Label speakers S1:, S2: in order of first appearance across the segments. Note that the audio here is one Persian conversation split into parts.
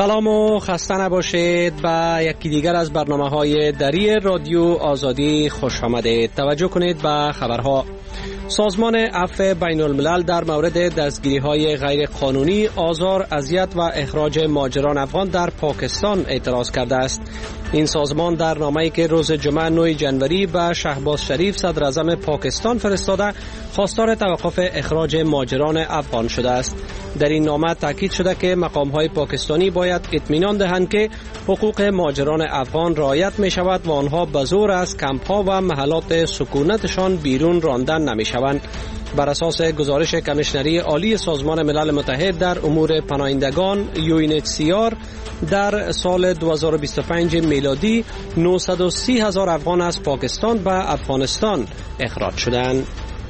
S1: سلام و خسته نباشید. به یکی دیگر از برنامه‌های دری رادیو آزادی خوش آمدید. توجه کنید به خبرها. سازمان عفو بین الملل در مورد دستگیری‌های غیر قانونی، آزار، اذیت و اخراج مهاجران افغان در پاکستان اعتراض کرده است. این سازمان در نامه‌ای که روز جمعه 9 جنوری به شهباز شریف صدر اعظم پاکستان فرستاده، خواستار توقف اخراج مهاجران افغان شده است. در این نامه تاکید شده که مقام‌های پاکستانی باید اطمینان دهند که حقوق مهاجران افغان رعایت می‌شود و آنها به زور از کمپ‌ها و محلات سکونتشان بیرون راندن نمی‌شوند. بر اساس گزارش کمیشنری عالی سازمان ملل متحد در امور پناهندگان UNHCR، در سال 2025 میلادی 930,000 افغان از پاکستان به افغانستان اخراج شدند.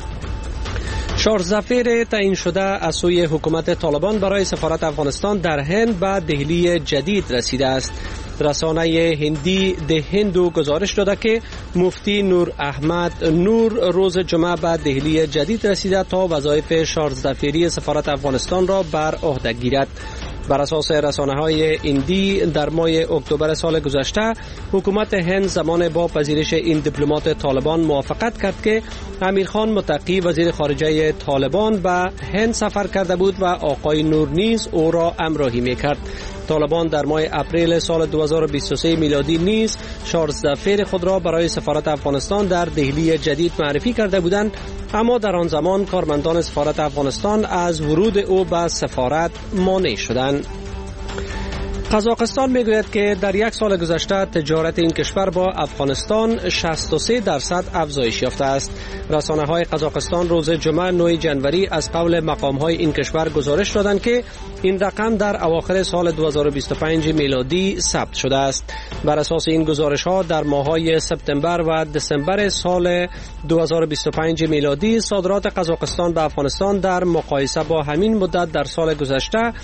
S1: شارژ تعیین شده از سوی حکومت طالبان برای سفارت افغانستان در هند به دهلی جدید رسیده است. رسانه هندی ده هندو گزارش داده که مفتی نور احمد نور روز جمعه به دهلی جدید رسیده تا وظایف شارژ سفارت افغانستان را بر عهده گیرد. بر اساس رسانه‌های هندی در ماه اکتبر سال گذشته حکومت هند زمان با پذیرش این دیپلمات طالبان موافقت کرد که امیرخان متقی وزیر خارجه طالبان به هند سفر کرده بود و آقای نور نیز او را همراهی می‌کرد. طالبان در ماه اپریل سال 2023 میلادی نیز شارژ خود را برای سفارت افغانستان در دهلی جدید معرفی کرده بودند، اما در آن زمان کارمندان سفارت افغانستان از ورود او به سفارت مانع شدند. قزاقستان میگوید که در یک سال گذشته تجارت این کشور با افغانستان 63% افزایش یافته است. رسانه‌های قزاقستان روز جمعه 9 جنوری از قول مقام‌های این کشور گزارش دادند که این رقم در اواخر سال 2025 میلادی ثبت شده است. بر اساس این گزارش‌ها در ماه‌های سپتامبر و دسامبر سال 2025 میلادی صادرات قزاقستان به افغانستان در مقایسه با همین مدت در سال گذشته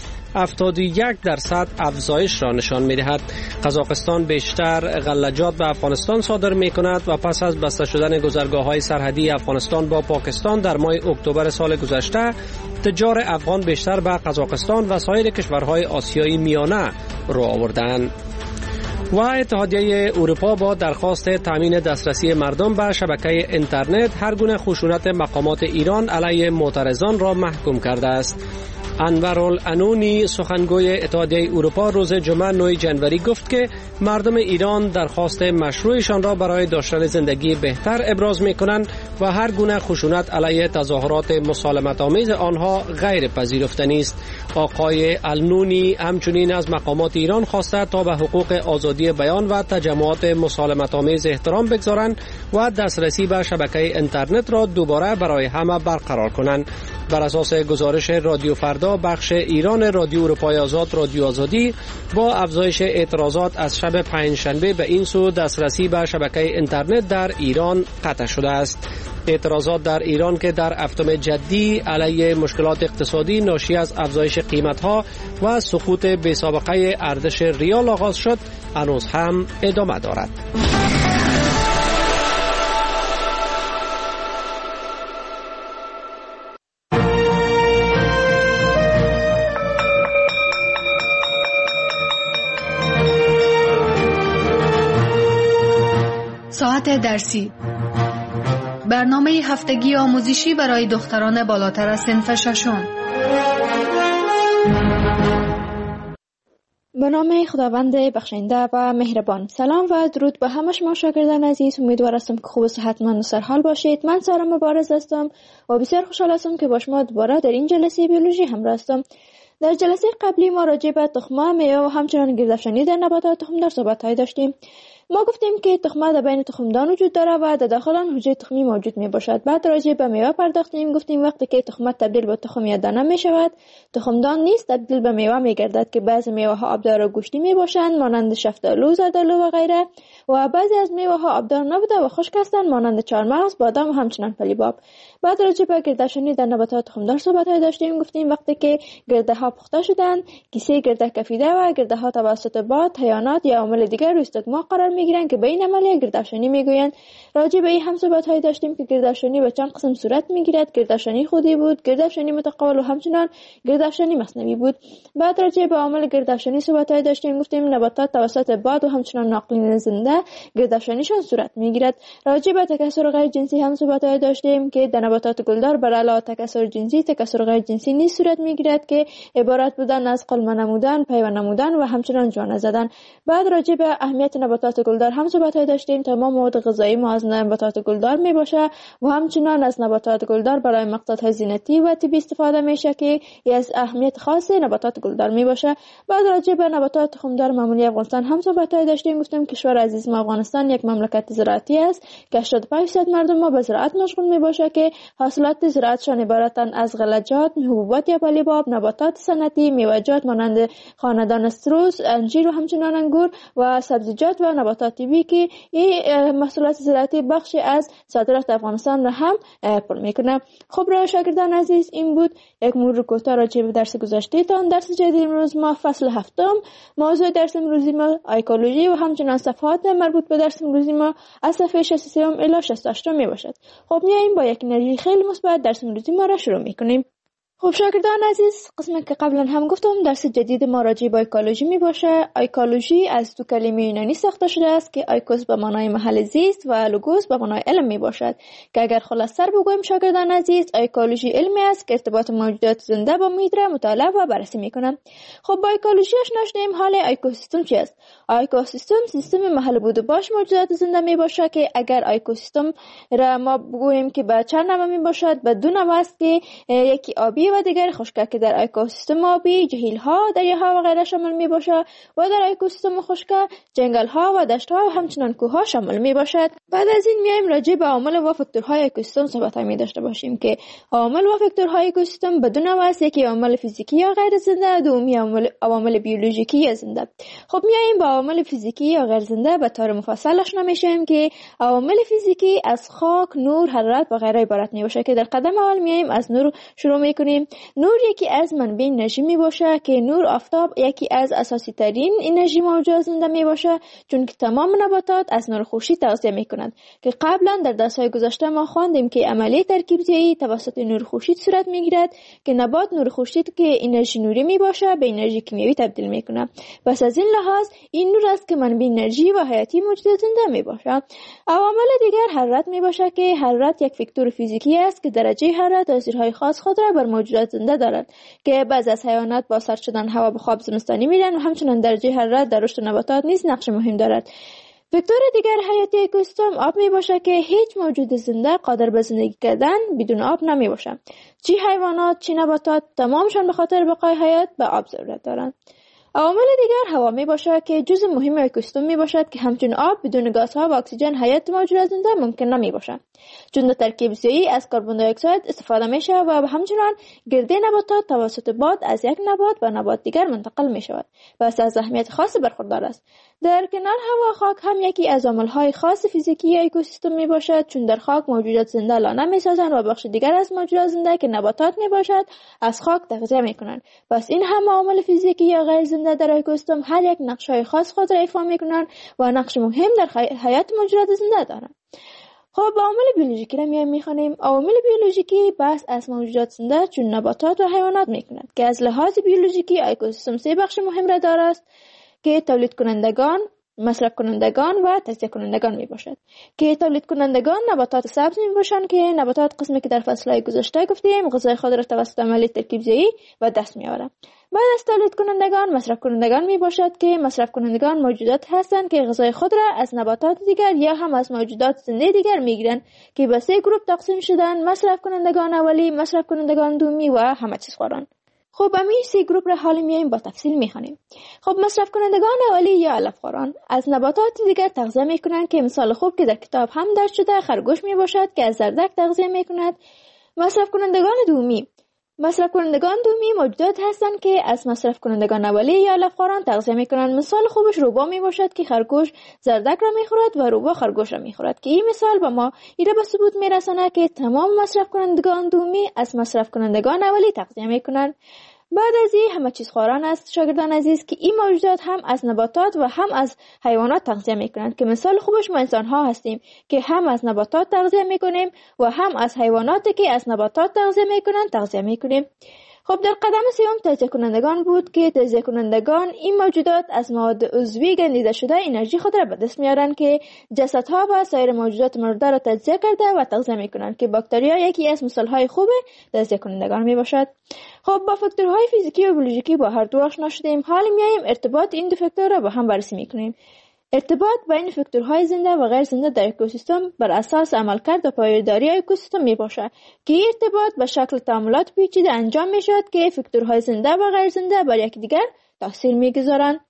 S1: 71% افزایش را نشان می‌دهد. قزاقستان بیشتر غلجات به افغانستان صادر می‌کند و پس از بسته شدن گذرگاه‌های سرحدی افغانستان با پاکستان در ماه اکتبر سال گذشته، تجار افغان بیشتر به قزاقستان و سایر کشورهای آسیای میانه رو آوردند. و اتحادیه اروپا با درخواست تامین دسترسی مردم به شبکه اینترنت هر گونه خشونت مقامات ایران علیه معترضان را محکوم کرده است. انورالعنونی سخنگوی اتحادیه اروپا روز جمعه 9 جنوری گفت که مردم ایران درخواست مشروعشان را برای داشتن زندگی بهتر ابراز می‌کنند و هر گونه خشونت علیه تظاهرات مسالمت‌آمیز آنها غیر پذیرفتنی است. آقای النونی همچنین از مقامات ایران خواسته تا به حقوق آزادی بیان و تجمعات مسالمت‌آمیز احترام بگذارند و دسترسی به شبکه اینترنت را دوباره برای همه برقرار کنند. بر اساس گزارش رادیو فردا، بخش ایران رادیو اروپای آزاد رادیو آزادی با افزایش اعتراضات از شب پنجشنبه به این سو دسترسی به شبکه اینترنت در ایران قطع شده است. اعتراضات در ایران که در هفتم جدی علیه مشکلات اقتصادی ناشی از افزایش قیمت‌ها و سقوط بی‌سابقه ارزش ریال آغاز شد، هنوز هم ادامه دارد.
S2: ساعت درسی، برنامه هفتگی آموزشی برای دختران بالاتر از صنف ششم.
S3: به نام خداوند بخشنده و مهربان. سلام و درود به همه شما شاگردان عزیز. امیدوار هستم که خوب و صحتمند و سرحال باشید. من سارا مبارز هستم و بسیار خوشحال هستم که با شما دوباره در این جلسه بیولوژی همراه هستم. در جلسه قبلی ما راجع به تخمه، میوه و همچنین گردافشانی در نباتات تخمدار صحبت‌های داشتیم. ما گفتیم که تخمه در بین تخمدان وجود داره و در داخل آن حجره تخمی موجود می باشد. بعد راجع به میوه پرداختیم. گفتیم وقتی که تخمه تبدیل به تخم یا دانه می شود، تخمدان نیست، تبدیل به میوه می گردد که بعضی میوه ها آبدار و گوشتی می باشند مانند شفتالو، زردالو و غیره، و بعضی از میوه ها آبدار نبوده و خشک هستند مانند چهارمغز، بادام و همچنین پلیباب. بعد راجع به گردافشانی در نباتات تخمدار صحبت‌های داشتیم. گفتیم وقتی که گرده ها پخته شدند، کیسه گرده کفیده و گرده ها توسط باد، حیوانات یا عوامل دیگر روی استگما قرار میگیرند که به این عملیه گردافشانی میگویند. راجع به این هم صحبت‌های داشتیم که گردافشانی به چند قسم صورت میگیرد. گردافشانی خودی بود، گردافشانی متقابل و همچنان گردافشانی مصنوعی بود. بعد راجع به عامل گردافشانی صحبت‌های داشتیم، گفتیم نباتات توسط باد و همچنان ناقلین زنده گردافشانیشان صورت میگیرد. راجع به تکثر غیر جنسی هم صحبت‌های داشتیم که در نباتات گلدار بر علاوه تکثر جنسی، تکثر غیر جنسی نیز صورت میگیرد که عبارت بودن از قلمه نمودن، پیوند نمودن و همچنان جوانه زدن. بعد راجع به اهمیت نباتات گلدار هم صحبت‌های داشتیم. تمام مواد غذایی ما از نباتات گلدار میباشه و همچنان از نباتات گلدار برای مقصدهای زینتی و طبی استفاده میشه که از اهمیت خاص نباتات گلدار میباشه. بعد راجع به نباتات تخمدار معمولی افغانستان هم صحبت‌های داشتیم. گفتیم کشور عزیز ما افغانستان یک مملکت زراعتی است که 85% مردم ما به زراعت مشغول میباشه که حاصلات زراعتشان عبارتند از غلجات، حبوبات یا پلیباب، نباتات صنعتی، میوه‌جات مانند خاندان سروس، انجیر و همچنان انگور و سبزیجات و نباتات طبی که این محصولات زراعتی بخشی از صادرات افغانستان را هم پر میکنه. خب را شاگردان عزیز، این بود یک مرور کوتاه راجع به درس گذشته تان. درس جدید امروز ما فصل هفتم، موضوع درس امروزی ما ایکولوژی و همچنان صفحات مربوط به درس امروزی ما از صفحه 63 الی 68 می باشد. خب میایم با یک انرژی خیلی مثبت درس امروزی ما را شروع میکنیم. خب شاگردان عزیز، قسمی که قبلا هم گفتم درس جدید ما راجع به ایکولوژی می باشه. ایکولوژی از دو کلمه یونانی ساخته شده است که ایکوس به معنای محل زیست و لوگوس به معنای علم می باشد که اگر خلاصه بگویم شاگردان عزیز، ایکولوژی علمی است که ارتباط موجودات زنده با محیط را مطالعه و بررسی می کنه. خب با ایکولوژی آشنا شدیم. حال اکوسیستم چی است؟ اکوسیستم سیستم محل بود و باش موجودات زنده می باشه که اگر اکوسیستم را ما بگوییم که به چند نوع می باشد، به دو نوع است که یکی آبی و دیگر خشک که در اکوسیستم آبی جهیل‌ها، دریاها و غیره شامل می باشد و در اکوسیستم خشک جنگل‌ها و دشت‌ها و همچنان کوه‌ها شامل می باشد. بعد از این میایم راجع به عوامل و فاکتورهای اکوسیستم صحبت می داشته باشیم که عوامل و فاکتورهای اکوسیستم به دو نوع است، یکی عوامل فیزیکی یا غیر زنده، دومی عوامل بیولوژیکی یا زنده. خب میایم با عوامل فیزیکی یا غیر زنده به طور مفصل آشنا میشیم که عوامل فیزیکی از خاک، نور، حرارت و غیره عبارت می باشه که در قدم اول میایم از نور شروع میکنیم. نور یکی از منبع انرژی می باشه که نور آفتاب یکی از اساسی ترین انرژی موجود زنده می باشه، چون که تمام نباتات از نور خورشید تغذیه می کنند که قبلا در درس‌های گذشته ما خواندیم که عملیه ترکیب ضیایی توسط نور خورشید صورت می گیرد که نبات نور خورشید که انرژی نوری می باشه به انرژی کیمیایی تبدیل می کنه. پس از این لحاظ این نور است که منبع انرژی و حیاتی موجود زنده می باشه. عوامل دیگر حرارت می باشه که حرارت یک فاکتور فیزیکی است که درجه حرارت تاثیرهای خاص خود را بر موجودات زنده دارد که بعضی از حیوانات با سرد شدن هوا به خواب زمستانی میرن و همچنان درجه حرارت در رشد نباتات نیز نقش مهم دارد. فاکتور دیگر حیاتی اکوسیستم آب می باشه که هیچ موجود زنده قادر به زندگی کردن بدون آب نمی باشه. چه حیوانات چه نباتات تمامشان به خاطر بقای حیات به آب ضرورت دارند. عوامل دیگر هوا می باشه که جزء مهم اکوسیستم می باشد که همچون آب بدون گازها و اکسیژن حیات موجود زنده ممکن نمی باشه، چون در ترکیب ضیایی از کربن دی اکساید استفاده میشه و همچنان گرده نباتات توسط باد از یک نبات به نبات دیگر منتقل می شود و از اهمیت خاصی برخوردار است. در کنار هوا، خاک هم یکی از عامل‌های خاص فیزیکی اکوسیستم می باشد، چون در خاک موجودات زنده لانه می سازند و بخش دیگر از موجودات زنده که نباتات می باشد از خاک تغذیه می کنند. پس این هم عامل فیزیکی یا غیر زنده در اکوسیستم هر یک نقش‌های خاص خود را ایفا می کنند و نقش مهم در حیات موجودات زنده دارند. خب عوامل بیولوژیکی را می‌خوانیم. عوامل بیولوژیکی بحث از موجودات زنده چون نباتات و حیوانات می‌کنند که از لحاظ بیولوژیکی اکوسیستم سه بخش مهم را دارد که تولید کنندگان، مصرف کنندگان و تجزیه کنندگان می باشد. که تولید کنندگان نباتات سبز می باشند که نباتات قسمی که در فصل‌های گذشته گفتیم غذای خود را توسط عملیه ترکیب ضیایی و دست می آورند. بعد از تولید کنندگان مصرف کنندگان می باشد که مصرف کنندگان موجودات هستند که غذای خود را از نباتات دیگر یا هم از موجودات زنده دیگر می گیرند که به سه گروه تقسیم شدند: مصرف کنندگان اولی، مصرف کنندگان دومی و همه چیز خواران. خب همین سه گروپ را حالا میایم با تفصیل میخوانیم. خب مصرف کنندگان اولی یا علفخواران از نباتات دیگر تغذیه میکنند که مثال خوب که در کتاب هم درج شده خرگوش می باشد که از زردک تغذیه میکند. مصرف کنندگان دومی موجودات هستند که از مصرف کنندگان اولی یا علفخواران تغذیه میکنند. مثال خوبش روبا می باشد که خرگوش زردک را میخورد و روبا خرگوش را میخورد که این مثال به ما ایره به ثبوت میرساند که تمام مصرف کنندگان دومی از مصرف کنندگان اولی تغذیه میکنند. بعد از این همه چیز خواران است شاگردان عزیز که این موجودات هم از نباتات و هم از حیوانات تغذیه میکنند که مثال خوبش ما انسان ها هستیم که هم از نباتات تغذیه میکنیم و هم از حیواناتی که از نباتات تغذیه میکنند تغذیه میکنیم. خب در قدم سوم تجزیه کنندگان بود که تجزیه کنندگان این موجودات از مواد عضوی گندیده شده انرژی خود را به دست میارند که جسدها و سایر موجودات مرده را تجزیه کرده و تغذیه میکنند که باکتریا یکی از مثالهای خوب تجزیه کنندگان می باشد. خب با فاکتورهای فیزیکی و بیولوژیکی با هر دو آشنا شدیم. حال میایم ارتباط این دو فاکتور را با هم بررسی میکنیم. ارتباط بین فاکتورهای زنده و غیر زنده در اکوسیستم بر اساس عملکرد و پایداری اکوسیستم می باشد که این ارتباط به شکل تعاملات پیچیده انجام می شود که فاکتورهای زنده و غیر زنده بر یکدیگر تاثیر می گذارند.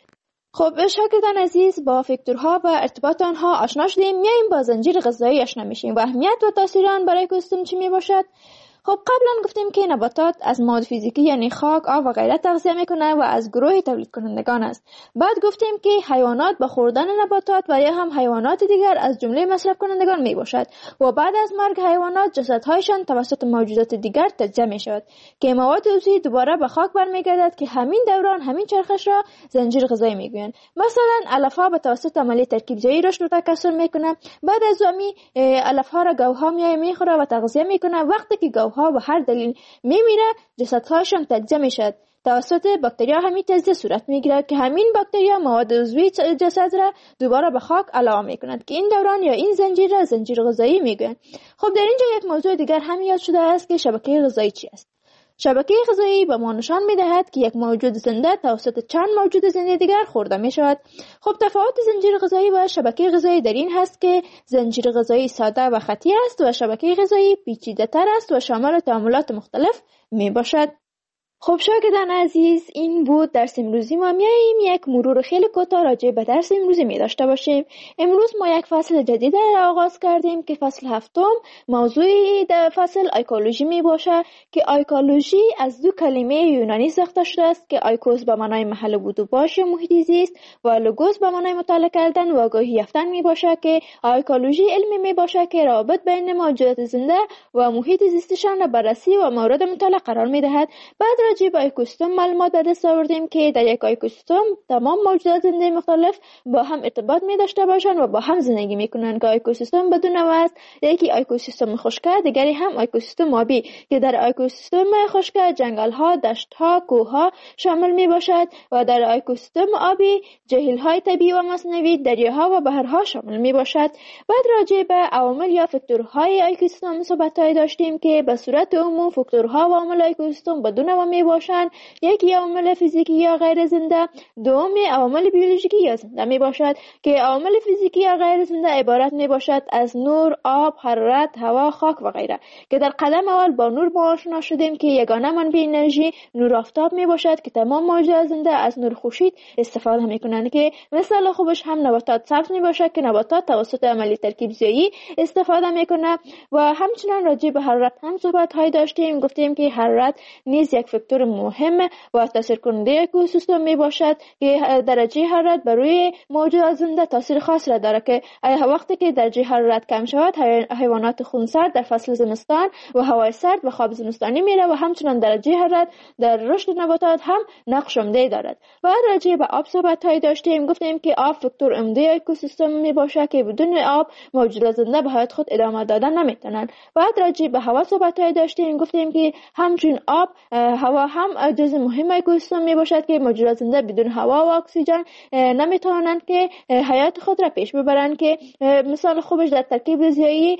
S3: خب شاگردان عزیز با فاکتورها و ارتباط آنها آشنا شدیم. میایم با زنجیر غذایی آشنا میشیم و اهمیت و تاثیر آن برای اکوسیستم چی می باشد. خب قبلا گفتیم که نباتات از مواد فیزیکی یعنی خاک، آب و غیره تغذیه میکنه و از گروه تولید کنندگان است. بعد گفتیم که حیوانات با خوردن نباتات و یا هم حیوانات دیگر از جمله مصرف کنندگان می باشد و بعد از مرگ حیوانات جسدهایشان توسط موجودات دیگر تجزیه می شود که مواد عضوی دوباره به خاک برمیگردد که همین دوران همین چرخش را زنجیر غذایی میگویند. مثلا علفها به توسط عملیه ترکیب‌جویی رشد و تکثر میکنه. بعد از امی علفها را گوها میخوره و تغذیه میکنه. وقتی که گوها به هر دلیل میمیره جسدهاشون تجزیه میشد. توسط باکتریا همین تجزیه صورت میگیرد که همین باکتریا مواد عضوی جسد را دوباره به خاک علاوه میکنند که این دوران یا این زنجیر را زنجیر غذایی میگویند. خب در اینجا یک موضوع دیگر هم یاد شده است که شبکه غذایی چی است. شبکه غذایی به ما نشان میدهد که یک موجود زنده توسط چند موجود زنده دیگر خورده می شود. خب تفاوت زنجیر غذایی و شبکه غذایی در این هست که زنجیر غذایی ساده و خطی است و شبکه غذایی پیچیده تر است و شامل تعاملات مختلف می باشد. خب شاگردان عزیز این بود درس امروزی ما. میاییم یک مرور خیلی کوتاه راجع به درس امروزی می داشته باشیم. امروز ما یک فصل جدید را آغاز کردیم که فصل هفتم موضوع در فصل ایکولوژی می باشه که ایکولوژی از دو کلمه یونانی ساخته شده است که ایکوس به معنای محل بود و باش محیط زیست و لوگوس به معنای مطالعه کردن و آگاهی یافتن می باشه که ایکولوژی علمی می باشه که روابط بین موجودات زنده و محیط زیستشان را بررسی و مورد مطالعه قرار می دهد. بعد راجع به اکوسیستم معلومات به دست آوردیم که در یک اکوسیستم تمام موجودات زنده مختلف با هم ارتباط می داشته باشند و با هم زندگی می کنند که اکوسیستم بدون نوع است. یکی اکوسیستم خشک، دیگری هم اکوسیستم آبی که در اکوسیستم خشک جنگل ها، دشت ها، کوه ها شامل می باشد و در اکوسیستم آبی جهیل های طبیعی و مصنوعی، دریاها و بحرها شامل می باشد. بعد راجع به عوامل یا فاکتورهای اکوسیستم صحبت داشتیم که به صورت عموم فاکتورها و عوامل اکوسیستم بدون نوع می باشند. یکی عوامل فیزیکی یا غیر زنده، دوم عوامل بیولوژیکی یا زنده می باشد که عوامل فیزیکی یا غیر زنده عبارت می باشد از نور، آب، حرارت، هوا، خاک و غیره که در قدم اول با نور آشنا شدیم که یگانه منبع انرژی نور آفتاب می باشد که تمام موجودات زنده از نور خورشید استفاده می کنند که مثال خوبش هم نباتات سبز می باشد که نباتات توسط عملیه ترکیب‌جویی استفاده می کنند و همچنین راجع به حرارت هم صحبت های داشتیم. گفتیم که حرارت نیز یک فاکتور مهم و تاثیر کننده اکوسیستم می باشد که درجه حرارت بر روی موجودات زنده تاثیر خاص را دارد که وقتی که درجه حرارت کم شود حیوانات خونسرد در فصل زمستان و هوای سرد و خواب زمستانی میره و همچنین درجه حرارت در رشد نباتات هم نقش عمده دارد. بعد راجع به آب صحبت های داشتیم. گفتیم که آب فاکتور عمده اکوسیستم می باشد که بدون آب موجودات زنده به حیات خود ادامه دادن نمیتونن. بعد راجع به هوا صحبت های داشتیم. گفتیم که همچنین آب هوا هم جزء مهم اکوسیستم می باشد که موجودات زنده بدون هوا و اکسیژن نمیتوانند که حیات خود را پیش ببرند که مثال خوبش در ترکیب ریزیایی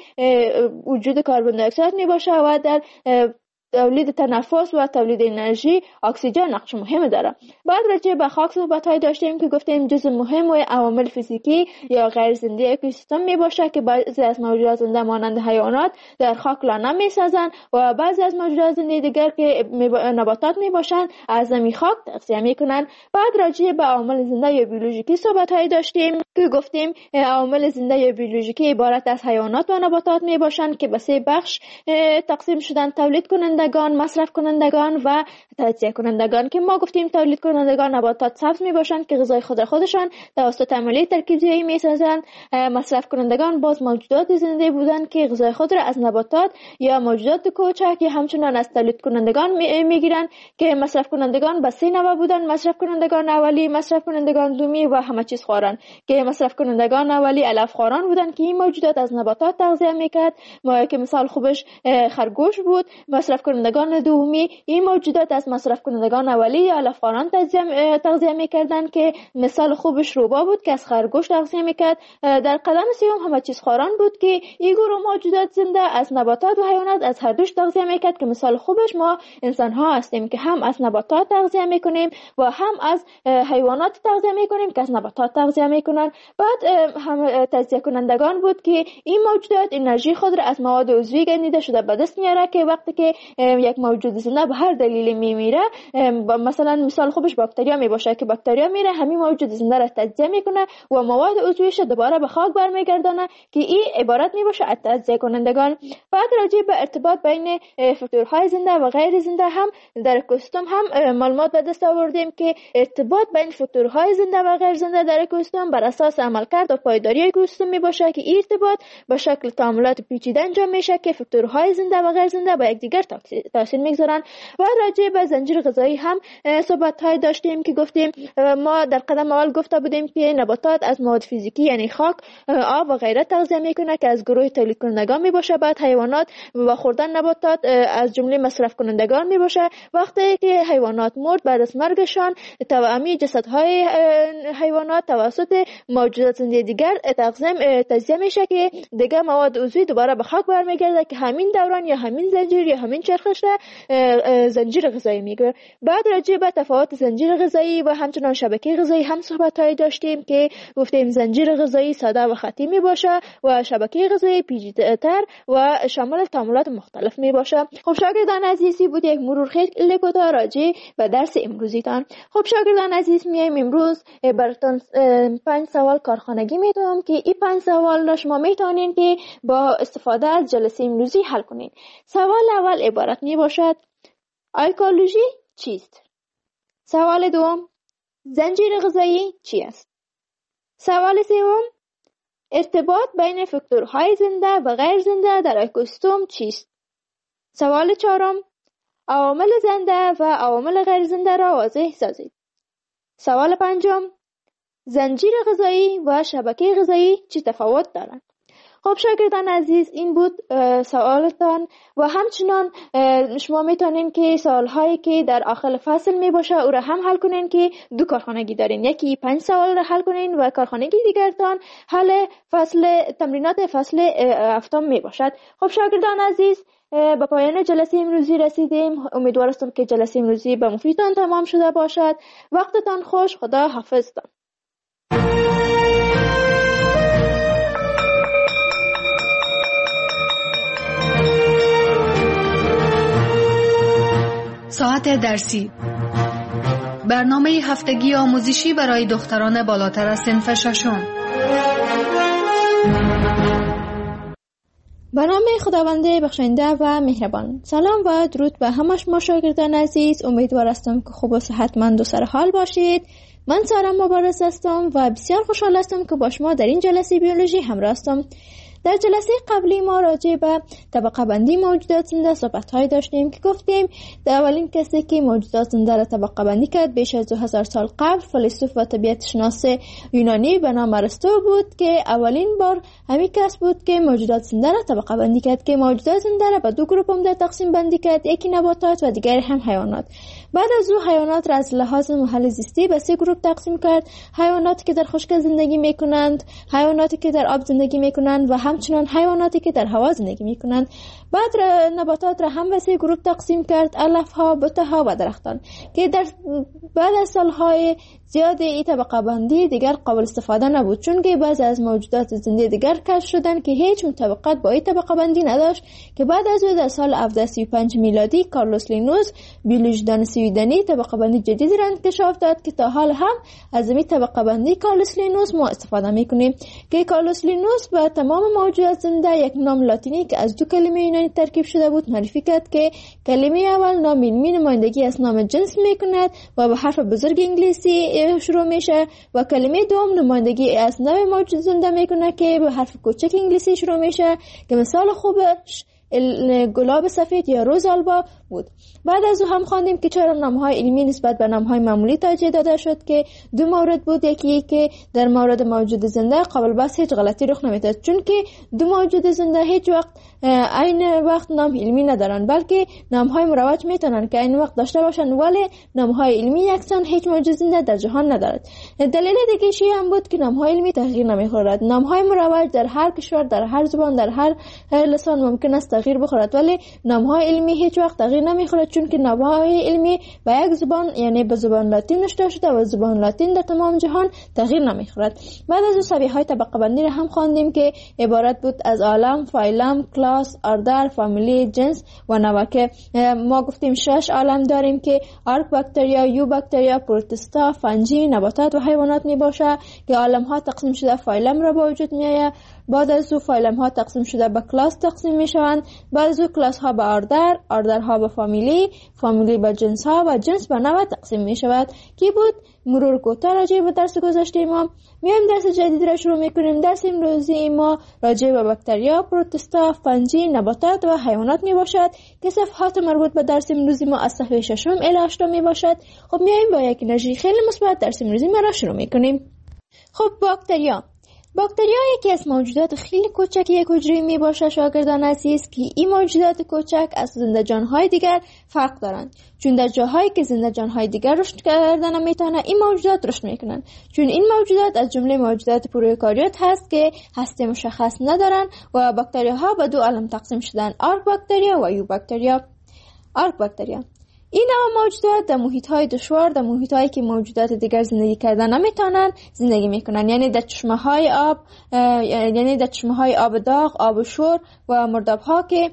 S3: وجود کربن دی اکساید می باشد و در تولید تنفس و تولید انرژی اکسیژن نقش مهم داره. بعد راجع به خاک صحبت های داشتیم که گفتیم جزء مهم و عوامل فیزیکی یا غیر زنده اکوسیستم می باشه که بعضی از موجودات زنده مانند حیوانات در خاک لانه می سازند و بعضی از موجودات زنده دیگر که نباتات می باشند از زمین خاک تغذیه می کنند. بعد راجع به عوامل زنده یا بیولوژیکی صحبت های داشتیم که گفتیم عوامل زنده یا بیولوژیکی عبارت از حیوانات و نباتات می باشند که به سه بخش تقسیم شدن: تولید کننده، کنندگان، مصرف کنندگان و تجزیه کنندگان که ما گفتیم تولید کنندگان نباتات سبز میباشند که غذای خود را خودشان توسط عملیه ترکیبی میسازند. مصرف کنندگان باز موجودات زنده بودند که غذای خود را از نباتات یا موجودات کوچک یا همچنان از تولید کنندگان میگیرند که مصرف کنندگان به 3 نوع بودند: مصرف کنندگان اولی، مصرف کنندگان دومی و همه چیز خواران. که مصرف کنندگان اولی علف خواران بودند که این موجودات از نباتات تغذیه میکرد، ما که مثال خوبش خرگوش بود. مصرف کنندگان دومی این موجودات از مصرف کنندگان اولی یا علف خواران تغذیه میکردند که مثال خوبش روبا بود که از خرگوش تغذیه میکرد. در قدم سوم همه چیز خواران بود که این گروه موجودات زنده از نباتات و حیوانات از هر دوش تغذیه میکرد که مثال خوبش ما انسان ها هستیم که هم از نباتات تغذیه میکنیم و هم از حیوانات تغذیه میکنیم که از نباتات تغذیه میکنن. بعد هم تجزیه کنندگان بود که این موجودات انرژی خود را از مواد عضوی گندیده شده به دست میاره که وقتی که یک موجود زنده به هر دلیلی میمیره، مثلا مثال خوبش باکتریا میباشه که باکتریا میره همین موجود زنده را تجزیه میکنه و مواد عضویش دوباره به خاک برمیگردانه که این عبارت میباشه از تجزیه کنندگان. بعد راجع به ارتباط بین فاکتورهای زنده و غیر زنده هم در اکوسیستم هم معلومات به دست آوردیم که ارتباط بین فاکتورهای زنده و غیر زنده در اکوسیستم بر اساس عملکرد و پایداری اکوسیستم میباشه که این ارتباط به شکل تعاملات پیچیده انجام میشه که فاکتورهای زنده و غیر زنده با یکدیگر تاثیر میگذارن. و راجع به زنجیر غذایی هم صحبت‌های داشتیم که گفتیم ما در قدم اول گفته بودیم که نباتات از مواد فیزیکی یعنی خاک، آب و غیره تغذیه میکنه که از گروه تولید کنندگان میباشه. بعد حیوانات و خوردن نباتات از جمله مصرف کنندگان میباشه. وقتی که حیوانات مرد بعد از مرگشان توأمی جسدهای حیوانات توسط موجودات زنده دیگر تجزیه میشه که دیگه مواد عضوی دوباره به خاک برمیگرده که همین دوران یا همین زنجیر یا همین چرخش زنجیر غذایی میگه. بعد راجع به تفاوت زنجیر غذایی و همچنان شبکه غذایی هم صحبت‌های داشتیم که گفتیم زنجیر غذایی ساده و خطی میباشه و شبکه غذایی پیچیده‌تر و شامل تعاملات مختلف میباشه. خب شاگردان عزیزی بود یک مرور خیلی کوتاه راجع به درس امروزیتان. خب شاگردان عزیز میایم امروز براتون 5 سوال کارخانگی میدم که این 5 سوال را شما میتونین که با استفاده از جلسه امروزی حل کنین. سوال اول عبارت میباشد: ایکولوژی چیست؟ سوال دوم: زنجیر غذایی چی است؟ سوال سوم: ارتباط بین فاکتورهای زنده و غیر زنده در اکوسیستم چیست؟ سوال چهارم: عوامل زنده و عوامل غیر زنده را واضح سازید. سوال پنجم: زنجیر غذایی و شبکه غذایی چه تفاوت دارند؟ خب شاگردان عزیز این بود سوالتان و همچنان شما میتونین که سوالهایی که در آخر فصل میباشه او را هم حل کنین که 2 کارخانگی دارین، یکی 5 سوال را حل کنین و کارخانگی دیگرتان حل تمرینات فصل 7 میباشد. خب شاگردان عزیز به پایان جلسه امروزی رسیدیم. امیدوار هستم که جلسه امروزی به مفیدتان تمام شده باشد. وقتتان خوش. خدا حافظتان.
S2: ساعت درسی، برنامه هفتگی آموزشی برای دختران بالاتر از صنف ششم.
S3: به نام خداوند بخشنده و مهربان. سلام و درود به همه شما شاگردان عزیز. امیدوار هستم که خوب و صحتمند و سرحال باشید. من سارا مبارز هستم و بسیار خوشحال هستم که با شما در این جلسه بیولوژی همراه هستم. در جلسه قبلی ما راجع به طبقه بندی موجودات زنده صحبت‌های داشتیم که گفتیم در اولین کسی که موجودات زنده را طبقه بندی کرد بیش از 2000 سال قبل فیلسوف و طبیعت شناس یونانی به نام ارسطو بود که اولین بار همین کس بود که موجودات زنده را طبقه بندی کرد که موجودات زنده را به 2 گروه عمده تقسیم بندی کرد، یکی نباتات و دیگری هم حیوانات. بعد از او حیوانات را از لحاظ محل زیستی به 3 گروه تقسیم کرد: حیواناتی که در خشک زندگی میکنند، حیواناتی که در آب زندگی میکنند و همچنان حیواناتی که در هوا زندگی میکنند. بعد نباتات را هم به 3 گروه تقسیم کرد: علف ها، بوته ها و درختان که بعد از سالهای زیاد این طبقه بندی دیگر قابل استفاده نبود، چون که بعضی از موجودات زنده دیگر کشف شدن که هیچ مطابقت با این طبقه بندی نداشت که بعد از در سال 1735 میلادی کارلوس لینوس بیولوژیدان سویدنی طبقه بندی جدیدی را انکشاف داد که تا حال هم از این طبقه بندی کارلوس لینوس ما استفاده میکنیم که کارلوس لینوس به تمام موجودات زنده یک نام لاتینی که از دو کلمه یونانی ترکیب شده بود معرفی کرد که کلمه اول نام علمی نمایندگی از نام جنس میکند و به حرف بزرگ انگلیسی شروع میشه و کلمه دوم نمایندگی از نوع موجود زنده میکنه که به حرف کوچک انگلیسی شروع میشه که مثال خوبش گلاب سفید یا روز آلبا بود. بعد از او هم خواندیم که چرا نامهای علمی نسبت به نامهای معمولی توجیه داده شد که دو مورد بود. یکی که در مورد موجود زنده قابل بحث هیچ غلطی رخ نمیداد، چون که دو موجود زنده هیچ وقت عین وقت نام علمی ندارن، بلکه نامهای مروج میتونن که عین وقت داشته باشن، ولی نامهای علمی یکسان هیچ موجود زنده در جهان ندارد. دلیل دیگه هم بود که نامهای علمی تغییر نمیخورد. نامهای مروج در هر کشور، در هر زبان، در هر لسان ممکن است تغییر بخورد، ولی نامهای علمی هیچ وقت تغییر نمیخورد، چون که نامهای علمی به یک زبان یعنی به زبان لاتین نوشته شده و زبان لاتین در تمام جهان تغییر نمیخورد. بعد از سویه‌های طبقه بندی را هم خواندیم که عبارت بود از عالم، فایلم، کلاس، اردر، فامیلی، جنس و نوع که ما گفتیم 6 عالم داریم که آرک باکتریا، یو باکتریا، پروتستا، فنجی، نباتات و حیوانات می باشه که عالم ها تقسیم شده فایلم را به وجود می آید. بعد از او فایلم ها تقسیم شده به کلاس تقسیم می شوند. بعد از او کلاس ها به آردر، آردر ها به فامیلی، فامیلی به جنس ها و جنس به نوع تقسیم می شود. کی بود مرور کوتاه راجع به درس گذشته ما. میایم درس جدید را شروع میکنیم. درس امروزی ما راجع به باکتریا، پروتستا، فنجی، نباتات و حیوانات می باشد که صفحات مربوط به درس امروزی ما از صفحه 6 الی 8 می باشد. خب میایم با یک انرژی خیلی مثبت درس امروزی ما را شروع میکنیم. خب باکتریا یکی از موجودات خیلی کوچک یک حجره می باشه شاگردان عزیز که این موجودات کوچک از زنده جانهای دیگر فرق دارند، چون در جاهایی که زنده جانهای دیگر رشد کردن نمیتونه این موجودات رشد میکنن، چون این موجودات از جمله موجودات پروکاریوت هست که هسته مشخص ندارن و باکتریاها به دو عالم تقسیم شدن، آرک باکتریا و یو باکتریا. آرک باکتریا این نوع موجودات در محیط‌های دشوار، در محیط‌هایی که موجودات دیگر زندگی کردن نمیتونن زندگی میکنن، یعنی در چشمه‌های آب، یعنی در چشمه‌های آب داغ، آب شور و مرداب‌ها که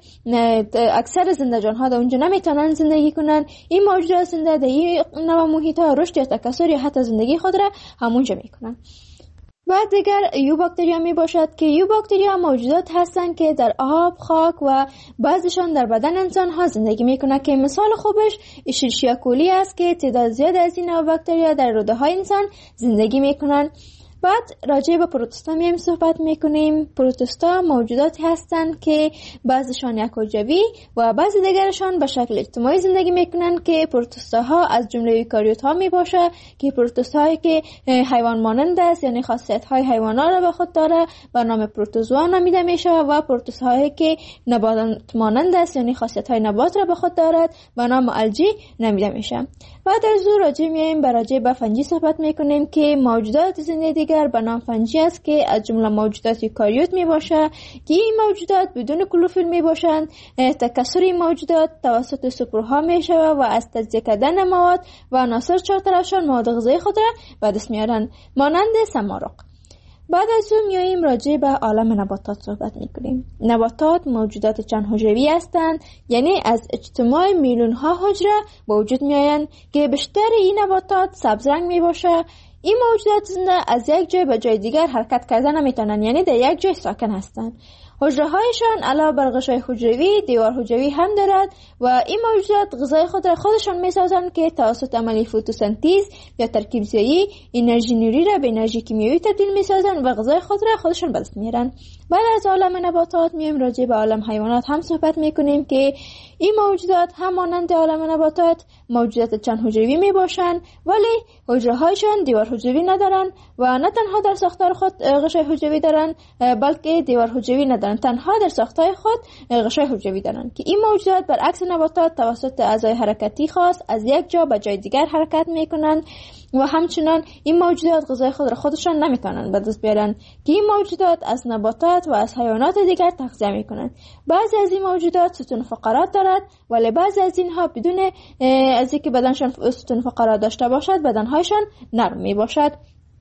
S3: اکثر زنده جان‌ها در اونجا نمیتونن زندگی کنن. این موجودات زنده در این نوع محیط‌ها رشد یا تکثر یا حتی زندگی خود را همونجا میکنن. بعد دیگر یو باکتریا می باشد که یو باکتریا موجودات هستند که در آب، خاک و بعضیشان در بدن انسان ها زندگی میکنه که مثال خوبش اشیرشیا کولی است که تعداد زیاد از این نوع باکتریا در روده های انسان زندگی میکنن. بعد راجع به پروتستا میایم صحبت میکنیم. پروتستا موجوداتی هستند که بعضیشان یک حجروی و بعضی دیگرشان به شکل اجتماعی زندگی میکنن که پروتستاها از جمله ایوکاریوت ها میباشه که پروتستاهایی که حیوان مانند است یعنی خاصیت های حیوانات را به خود داره به نام پروتوزوا نامیده میشه و پروتستاهایی که نبات مانند است یعنی خاصیت های نبات را به خود دارد به نام الژی نامیده میشه. بعد از او راجع به فنجی صحبت میکنیم که موجودات زنده دیگر به نام فنجی است که از جمله موجودات یوکاریوت می باشه که این موجودات بدون کلوروفیل می باشند. تکثر این موجودات توسط سپرها می شود و از تجزیه کردن مواد و عناصر چهارطرفشان مواد غذایی خود را به دست میارند مانند سمارق. بعد از اون میاییم راجع به عالم نباتات صحبت میکنیم. نباتات موجودات چند حجروی هستند، یعنی از اجتماع میلیون ها حجره به وجود میآیند که بیشتر این نباتات سبز رنگ می باشه. این موجودات زنده از یک جای به جای دیگر حرکت کردن نمیتونن، یعنی در یک جای ساکن هستند. حجره هایشان علاوه بر غشای حجروی دیوار حجروی هم دارد و این موجودات غذای خود را خودشان میسازند که توسط عمل فتوسنتز یا ترکیب زایی انرژی نوری را به انرژی کیمیایی تبدیل میسازند و غذای خود را خودشان به دست میارند. بعد از عالم نباتات میایم راجع به عالم حیوانات هم صحبت میکنیم که این موجودات هم مانند عالم نباتات موجودات چند حجروی میباشند، ولی حجره هایشان دیوار حجروی ندارند و نه تنها در ساختار خود غشای حجروی دارند بلکه دیوار حجروی ندارند. ندارند، تنها در ساختای خود غشای حجروی دارند که این موجودات برعکس نباتات توسط اعضای حرکتی خاص از یک جا به جای دیگر حرکت میکنند و همچنان این موجودات غذای خود را خودشان نمیتونند به دست بیارند که این موجودات از نباتات و از حیوانات دیگر تغذیه میکنند. بعضی از این موجودات ستون فقرات دارد ولی بعضی از اینها بدون از اینکه بدنشان ستون فقرات داشته باشد بدنهایشان نرم می باشد.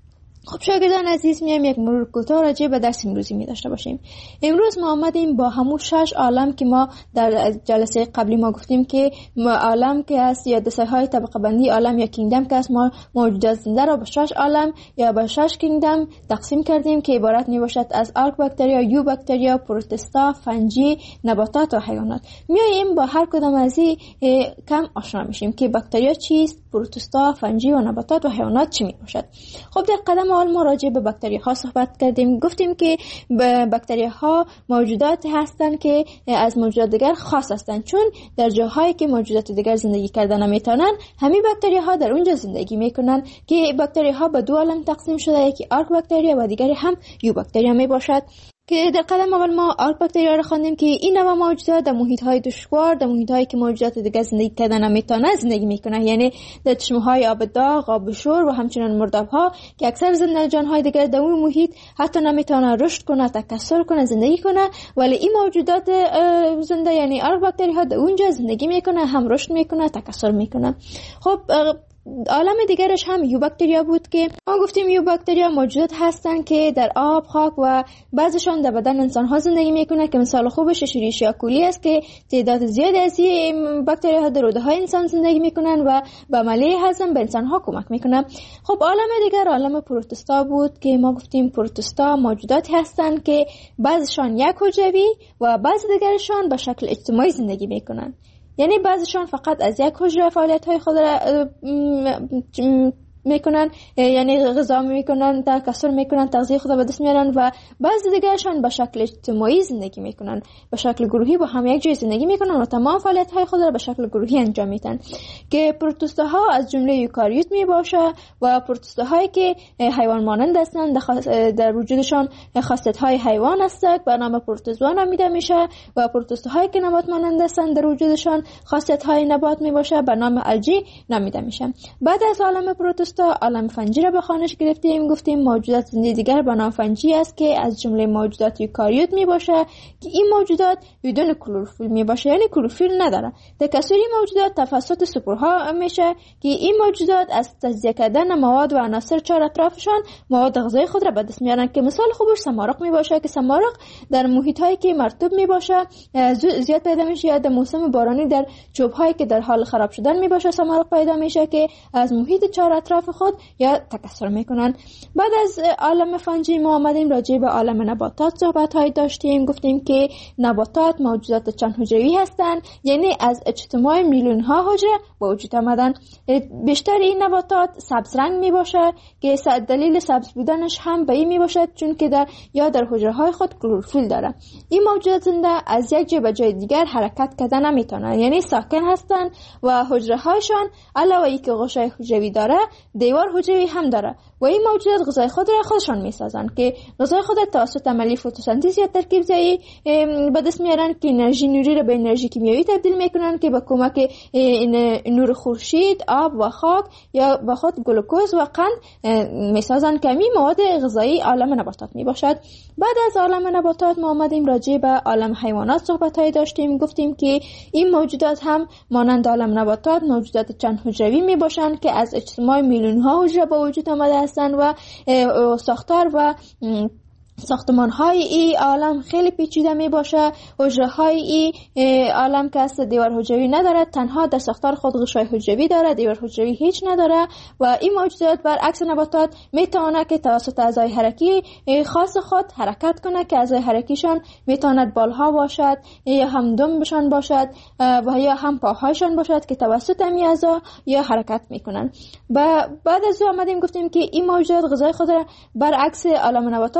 S3: خب شاگردان عزیز، میایم یک مرور کوتاه راجع به درس امروزی می داشته باشیم. امروز ما آمدیم با همون 6 عالم که ما در جلسه قبلی ما گفتیم که عالم که است یا دسته‌های طبقه بندی عالم یا کینگدم که است، ما موجودات زنده را به 6 عالم یا به 6 کینگدم تقسیم کردیم که عبارت می باشد از آرک باکتریا، یو باکتریا، پروتستا، فنجی، نباتات و حیوانات. میایم با هر کدام از این کم آشنا میشیم که باکتریا چیست، پروتستا، فنجی و نباتات و حیوانات چی می باشد. خب در قدم اول ما راجع به باکتری ها صحبت کردیم. گفتیم که باکتری ها موجودات هستند که از موجودات دیگر خاص هستند، چون در جاهایی که موجودات دیگر زندگی کردن نمیتونن همین باکتری ها در اونجا زندگی میکنن که باکتری ها به 2 عالم تقسیم شده، یکی آرک باکتریا و دیگری هم یو باکتریا می باشد که در قدم اول ما آرک باکتریا را خواندیم که این نوع موجودات در محیط‌های دشوار، در محیط‌هایی که موجودات دیگر زندگی کردن نمیتونن زندگی میکنن، یعنی در چشمه‌های آب داغ، آب شور و همچنین مرداب‌ها که اکثر زنده‌جان‌های دیگر در اون محیط حتی نمیتونن رشد کنه، تکثر کنه، زندگی کنه، ولی این موجودات زنده یعنی آرک باکتری‌ها در اونجا زندگی میکنه، هم رشد میکنه، تکثر میکنه. خب عالم دیگرش هم یو باکتریا بود که ما گفتیم یو باکتریا موجودات هستند که در آب، خاک و بعضشان در بدن انسان ها زندگی میکنه که مثال خوبش اشریشیا کولی است که تعداد زیادی از این باکتریا ها در روده های انسان زندگی میکنن و به عملیه هضم به انسان ها کمک میکنن. خب عالم دیگر عالم پروتستا بود که ما گفتیم پروتستا موجوداتی هستند که بعضشان یک حجروی و بعض دیگرشان به شکل اجتماعی زندگی میکنن، یعنی بعضیشان فقط از یک حجره فعالیت‌های خود را میکنن، یعنی غذا میکنن، تکثر میکنن، تغذیه خود را به دست میارن و بعضی دیگرشان به شکل اجتماعی زندگی میکنن، به شکل گروهی با هم یک جای زندگی میکنن و تمام فعالیت‌های خود را به شکل گروهی انجام میدن که پروتوستاها از جمله یوکاریوت میباشه و پروتوستاهایی که حیوان مانند هستند در وجودشان خاصیت‌های حیوان هستند به نام پروتوزوا نامیده میشه و پروتوستاهایی که نبات مانند هستند در وجودشان خاصیت‌های نبات میباشه به نام الژی نامیده میشه. بعد از عالم پروتوستا عالم فنجی را به خوانش گرفتیم. گفتیم موجودات زنده دیگر به نام فنجی است که از جمله موجودات یوکاریوت می باشه که این موجودات بدون کلروفیل می باشه، یعنی کلروفیل نداره. تکثری موجودات توسط سپورها میشه که این موجودات از تجزیه کردن مواد و عناصر چهار اطرافشان مواد غذایی خود را به دست میارن که مثال خوبش سمارق می باشه که سمارق در محیط هایی که مرطوب می باشه زیاد پیدا میشه، یا در موسم بارانی در چوب هایی که در حال خراب شدن می باشه سمارق پیدا میشه که از محیط چهار اطراف خود یا تکثر میکنن. بعد از عالم فنجی ما آمدیم راجع به عالم نباتات صحبت های داشتیم. گفتیم که نباتات موجودات چند حجروی هستند، یعنی از اجتماع میلیون ها حجره به وجود آمدن. بیشتر این نباتات سبز رنگ می باشه که دلیل سبز بودنش هم به این می باشد چون که در حجره های خود کلروفیل داره. این موجودات زنده از یک جای به جای دیگر حرکت کردن نمیتونن، یعنی ساکن هستند و حجره هایشان علاوه اینکه غشای حجروی داره دیوار حجروی هم داره و این موجودات غذای خود را خودشان میسازند که غذای خود توسط عملیه فتوسنتز یا ترکیب زایی به دست میارن که انرژی نوری را به انرژی کیمیایی تبدیل میکنن که با کمک نور خورشید، آب و خاک یا با خود گلوکوز و قند میسازن که این مواد غذایی عالم نباتات میباشد. بعد از عالم نباتات ما آمدیم راجع به عالم حیوانات صحبت های داشتیم. گفتیم که این موجودات هم مانند عالم نباتات موجودات چند حجروی میباشند که از اجتماع میلیون ها حجره به وجود آمده هستند و ساختار و ساختمان های ای عالم خیلی پیچیده می باشه. حجره های ای عالم که است دیوار حجروی نداره، تنها در ساختار خود غشای حجروی داره، دیوار حجروی هیچ نداره و این موجودات برعکس نباتات میتونه که توسط اعضای حرکی خاص خود حرکت کنه که اعضای حرکیشان میتواند بالها باشد یا هم دمبشان باشد و یا هم پاهایشان باشد که توسط این اعضا یا حرکت میکنن. بعد از آمدیم گفتیم که این موجودات غذای خود برعکس عالم نباتات غذای خود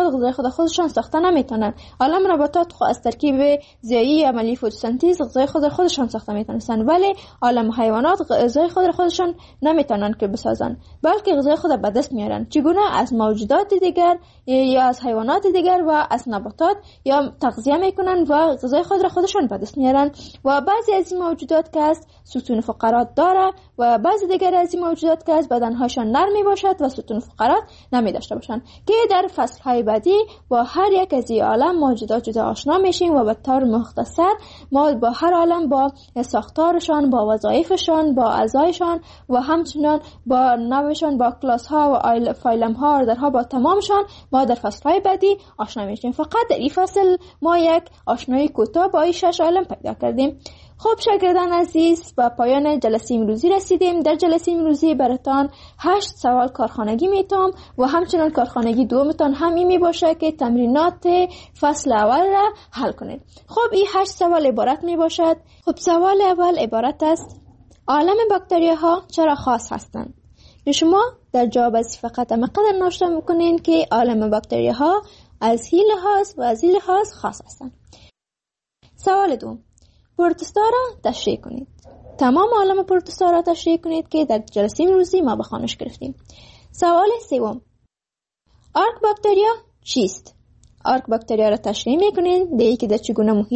S3: خودشان ساخته نمیتونن. عالم نباتات از ترکیب ضیایی عملی فتوسنتز غذای خودشان ساخته میتونن، ولی عالم حیوانات غذای خودشان نمیتونن که بسازن، بلکه غذای خود به دست میارن. چگونه؟ از موجودات دیگر یا از حیوانات دیگر و از نباتات یا تغذیه میکنن و غذای خودشان به دست میارن. و بعضی از این موجودات که است ستون فقرات داره و بعضی دیگر از این موجودات که است بدنهاشان نرمی باشد و ستون فقرات نمی داشته باشند، که در فصلهای بعدی با هر یک از این عالم موجودات جدا آشنا میشیم و به طور مختصر ما با هر عالم با ساختارشان، با وظایفشان، با اعضایشان و همچنان با نوعشان، با کلاس ها و فایلم ها، آردرها، با تمامشان ما در فصلهای بعدی آشنا میشیم. فقط در این فصل ما یک آشنایی کوتاه با این 6 عالم پیدا کردیم. خب شاگردان عزیز، به پایان جلسه امروزی رسیدیم. در جلسه امروزی براتان 8 سوال کارخانگی میتام و همچنان کارخانگی دومتان همین می باشه که تمرینات فصل اول را حل کنید. خب این 8 سوال عبارت می باشد. خب سوال اول عبارت است: عالم باکتریاها چرا خاص هستند؟ شما در جواب از فقط مقدار نوشته میکنین که عالم باکتریاها از این لحاظ و از این لحاظ خاص هستند. سوال دوم: پروتوزوا را تشریح کنید. تمام عالم پروتوزوا را تشریح کنید که در جلسه امروزی ما به خوانش گرفتیم. سوال سوم: آرک باکتریا چیست؟ آرک باکتریا را تشریح میکنید، دیگه که در چگونه محیط